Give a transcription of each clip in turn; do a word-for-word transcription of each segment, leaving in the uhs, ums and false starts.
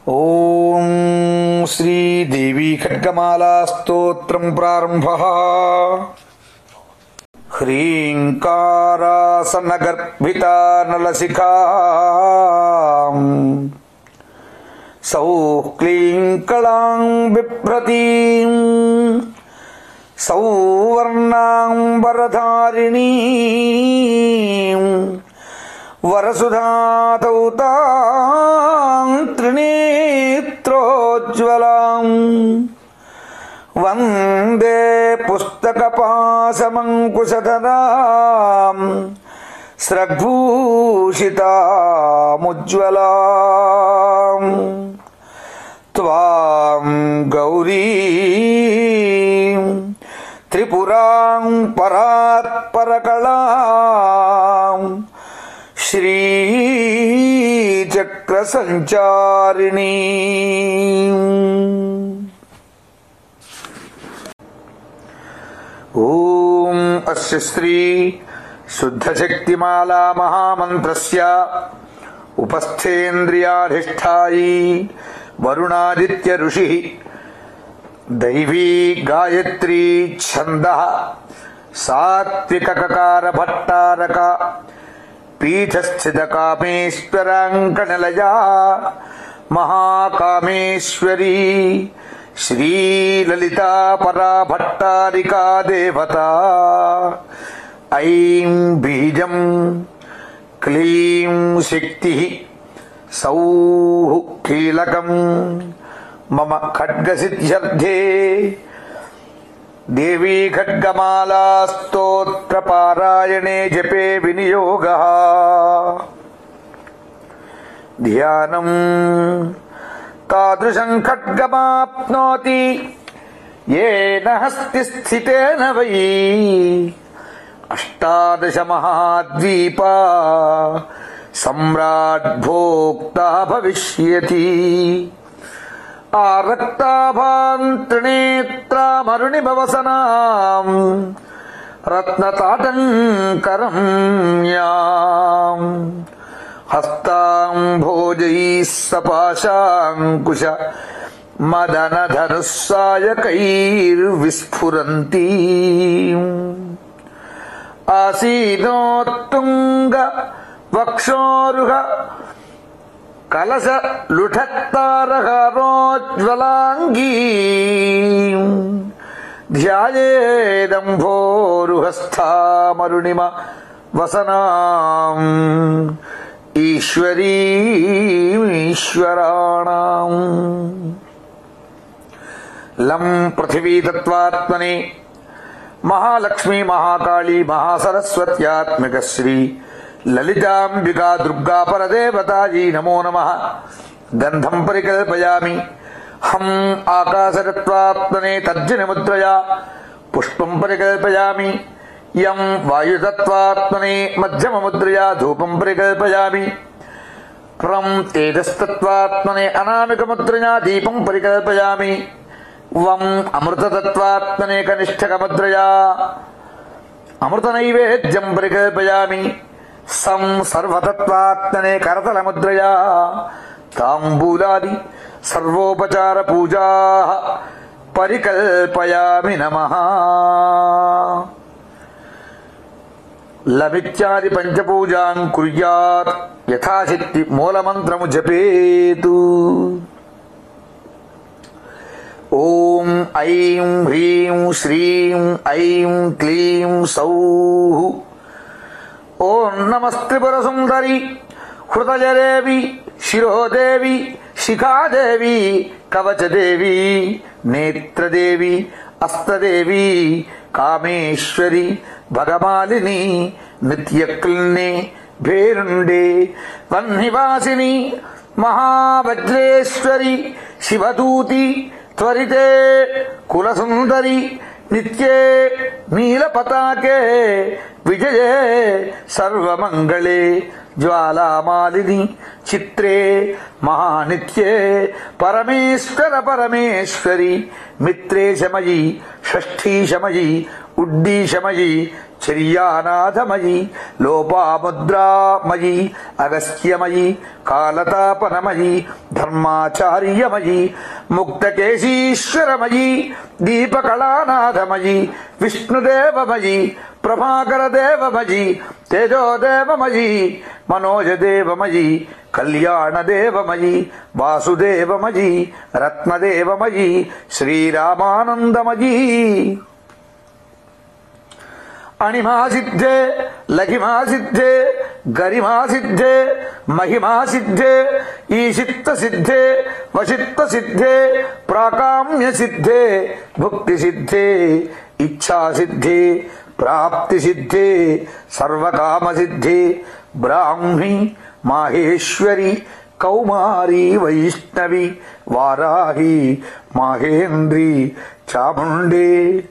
ఓం శ్రీదేవీ ఖడ్గమాలా స్తోత్రం ప్రారంభః. హ్రీంకారాసనగర్భితా నలశిఖాం సౌః క్లీం కళాం బిభ్రతీం సౌవర్ణాం వరధారిణీం వరసుధాతౌతాం త్రినేత్రోజ్వలాం వందే పుస్తకపాశమంకుశధరాం స్రగ్భూషితాముజ్వలాం త్వాం గౌరీం త్రిపురాం పరాత్పరకళాం శ్రీచక్రసంచారిణీ. ఓం అస్య శ్రీ శుద్ధశక్తిమాలా మహామంత్రస్య ఉపస్థేంద్రియాధిష్ఠాయీ వరుణాదిత్య ఋషి దైవీ గాయత్రీ ఛందః సాత్వికకార భట్టారక పీఠస్థిత కామేశ్వరాంకణలయా మహాకామేశ్వరీ శ్రీలలితా పరా భట్టారికా దేవతా. ఐం బీజం క్లీం శక్తి సౌః కీలకం మమ ఖడ్గసిద్ధ్యర్థే. దేవీ ఖడ్గమాలా స్తోత్ర పారాయణే జపే వినియోగః. ధ్యానం తాదృశం ఖడ్గమాప్నోతి యేన హస్తి స్థితేన వై. అష్టాదశ మహాద్వీపా సమ్రాట్ భోక్తా భవిష్యతి. ఆరక్తాభాం త్రినేత్రామరుణిభవసనాం రత్నతాటంకరం యాం. హస్తాం భోజైః సపాశాంకుశ మదనధనుస్సాయకైర్విస్ఫురంతీ. ఆసీనోత్తుంగ వక్షోరుహ కలశ లుఠత్తారహారోజ్వలాంగీ. ధ్యాయేదంభోరుహస్థామరుణిమ వసనాం ఈశ్వరీమీశ్వరాణాం. లం పృథివీతత్వాత్మనే మహాలక్ష్మీ మహాకాళీ మహాసరస్వత్యాత్మిక శ్రీ లలితాంబికా దుర్గా పరదేవతాయై నమో నమః. గంధం పరికల్పయామి. హం ఆకాశతత్వాత్మనే తర్జనముద్రయా పుష్పం పరికల్పయామి. యం వాయుతత్వాత్మనే మధ్యమముద్రయా ధూపం పరికల్పయామి. ప్రం తేజస్తత్వాత్మనే అనామికముద్రయా దీపం పరికల్పయామి. వం అమృతతత్వాత్మనే కనిష్ఠకముద్రయా అమృతనైవేద్యం పరికల్పయామి. సం సర్వతత్వాత్మనే కరతలముద్రయా తాంబూలాది సర్వోపచార పూజా పరికల్పయామి నమః. లమిత్యాది పంచపూజాం కుర్యాత్ యథాశక్తి మూలమంత్రము జపేతు. ఓం ఐం హ్రీం శ్రీం ఐం క్లీం సౌః. ఓం నమస్త్రిపురసుందరి హృదయదేవి శిరోదేవి శిఖాదేవి కవచదేవి నేత్రదేవి అస్తదేవి కామేశ్వరి భగమాలిని నిత్యక్లిన్నే భేరుండే వన్నివాసిని మహావజ్రేశ్వరి శివదూతి త్వరితే కులసుందరి నిత్యే నీలపతాకే విజయే సర్వమంగళే జ్వాలామాలిని చిత్రే మహానిత్యే పరమేశ్వర పరమేశ్వరి మిత్రే శమయి షష్ఠీ శమయి ఉద్దీశమయీ చర్యానాథమయీ లోపాముద్రామయీ అగస్త్యమయీ కాలతాపనమయీ ధర్మాచార్యమయీ ముక్తకేశీశ్వరమయీ దీపకళానాథమయీ విష్ణుదేవమయీ ప్రభాకరదేవమయీ తేజోదేవమయీ మనోజదేవమయీ కళ్యాణదేవమయీ వాసుదేవమయీ రత్నదేవమయీ శ్రీరామానందమయీ అణిమాసిద్ధే లఘిమాసిద్ధే గరిమాసిద్ధే మహిమాసిద్ధే ఈశిత్వసిద్ధే వశిత్వసిద్ధే ప్రాకామ్యసిద్ధే భుక్తిసిద్ధే ఇచ్ఛాసిద్ధే ప్రాప్తిసిద్ధే సర్వకామసిద్ధే బ్రాహ్మీ మాహేశ్వరి కౌమారీ వైష్ణవి వారాహి మాహేంద్రి చాముండే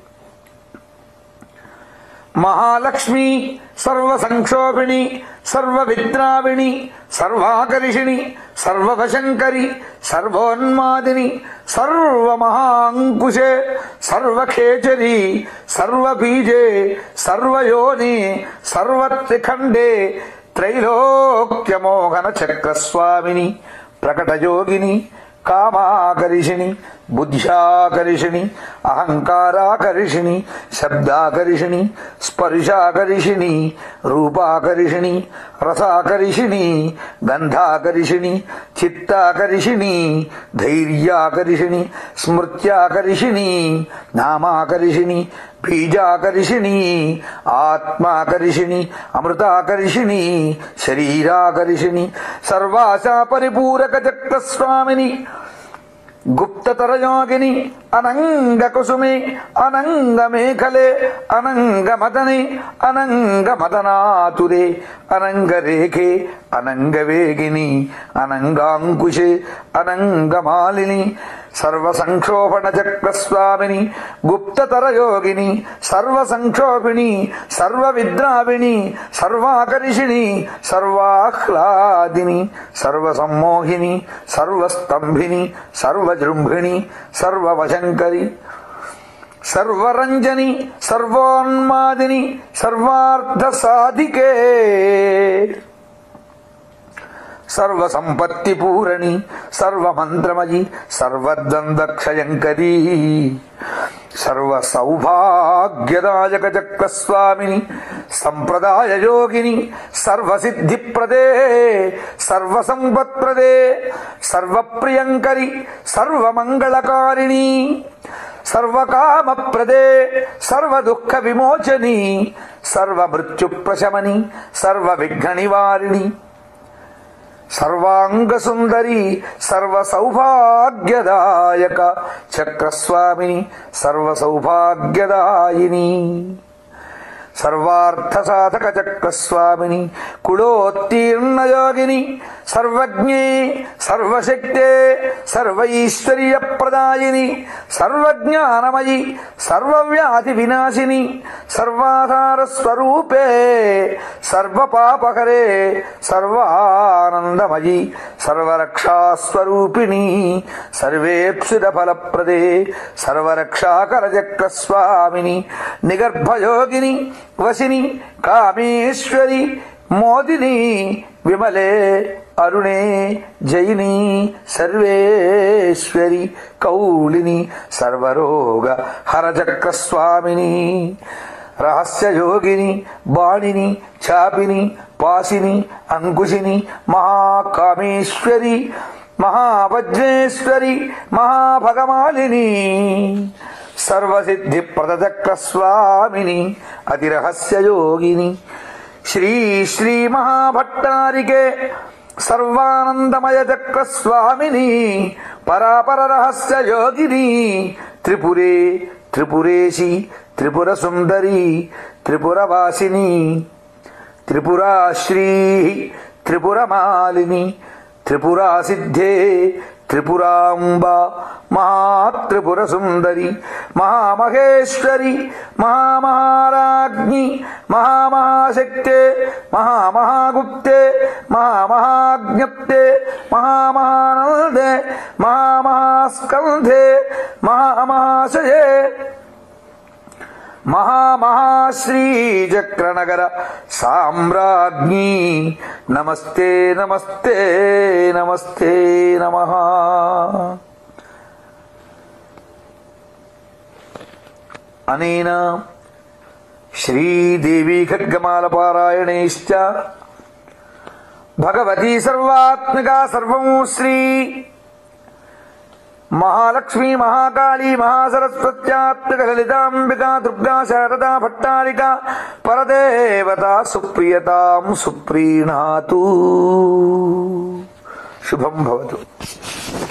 మహాలక్ష్మి సర్వసంక్షోభిణి సర్వవిద్రావిణి సర్వాకర్షిణి సర్వవశంకరి సర్వోన్మాదిని సర్వమహాంకుశే సర్వఖేచరి సర్వబీజే సర్వయోని సర్వత్రిఖండే త్రైలోక్యమోహన చక్రస్వామిని ప్రకటయోగిని కామాకర్షిణి బుద్ధ్యాకర్షిణి అహంకారాకర్షిణి శబ్దాకర్షిణి స్పర్శాకర్షిణి రూపాకర్షిణి రసాకర్షిణి గంధాకర్షిణి చిత్తాకర్షిణి ధైర్యాకర్షిణి స్మృత్యాకర్షిణి నామాకర్షిణి బీజాకర్షిణి ఆత్మాకర్షిణి అమృతాకర్షిణి శరీరాకర్షిణి సర్వాశా పరిపూరక చక్రస్వామిని గుప్తతరయోగిని అనంగ కుసుమే అనంగ మేఖలే అనంగ మదనే అనంగ మదనాతురే అనంగ రేఖే అనంగ వేగిని అనంగాంకుశే అనంగ మాలిని సర్వసంక్షోభణ చక్రస్వామిని గుప్తతరయోగిని సర్వసంక్షోభిణి సర్వవిద్రావిణి సర్వాకర్షిణి సర్వాహ్లాదిని సర్వసమ్మోహిని సర్వస్తంభిని సర్వజృంభిణి సర్వవశంకరి సర్వరంజని సర్వోన్మాదిని సర్వార్థ సాధికే సర్వసంపత్తి పూరణి సర్వమంత్రమయి సర్వద్వంద్వక్షయంకరీ సర్వసౌభాగ్యదాయక చక్రస్వామిని సంప్రదాయ యోగిని సర్వసిద్ధిప్రదే సర్వసంపత్ప్రదే సర్వప్రియంకరి సర్వమంగళకారిణి సర్వకామప్రదే సర్వదుఃఖ విమోచని సర్వమృత్యుప్రశమని సర్వవిఘ్ననివారిణి సర్వాంగసుందరి సర్వసౌభాగ్యదాయక చక్రస్వామిని సర్వసౌభాగ్యదాయిని సర్వార్థసాధక చక్రస్వామిని కులోత్తీర్ణయోగిని సర్వజ్ఞే సర్వశక్తే సర్వైశ్వర్యప్రదాయిని సర్వజ్ఞానమయి సర్వవ్యాధి వినాశిని సర్వాధారస్వరూపే సర్వపాపహరే సర్వానందమయి సర్వరక్షాస్వరూపిణి సర్వేప్సిదఫలప్రదే సర్వరక్షాకర చక్రస్వామిని నిగర్భయోగిని వసిని కామేశ్వరి మోదిని విమలే అరుణే జయిని సర్వేశ్వరి కౌళిని సర్వరోగ హరచక్రస్వామిని రహస్యయోగిని బాణిని చాపిని పాసిని అంకుశిని మహాకామేశ్వరి మహావజ్రేశ్వరి మహాభగమాలిని సర్వసిద్ధి ప్రదచక్రస్వామిని అతిరహస్యయోగిని శ్రీ శ్రీ మహాభట్టారికే సర్వానందమయ చక్రస్వామిని పరాపర రహస్య యోగిని త్రిపురే త్రిపురేశి త్రిపుర సుందరి త్రిపురవాసిని త్రిపురాశ్రీ త్రిపురమాలిని త్రిపురాసిద్ధే త్రిపురాంబ మహాత్రిపుర సుందరి మహామహేశ్వరి మహామహారాజ్ఞి మహామహాశక్తే మహామహాగుప్తే మహామహాజ్ఞప్తే మహామహానందే మహామహాస్కంధే మహామహాశయే మహామహాశ్రీ చక్రనగర సామ్రాజ్ఞీ నమస్తే నమస్తే నమస్తే నమః. అనేన శ్రీదేవీ ఖడ్గమాల పారాయణైశ్చ భగవతీ సర్వాత్మికా సర్వం శ్రీ మహాలక్ష్మీ మహాకాళీ మహాసరస్వత్యాత్మిక లలితాంబికా దుర్గా శారదా భట్టారికా పరదేవతా సుప్రియతాం సుప్రీణాతు. శుభం భవతు.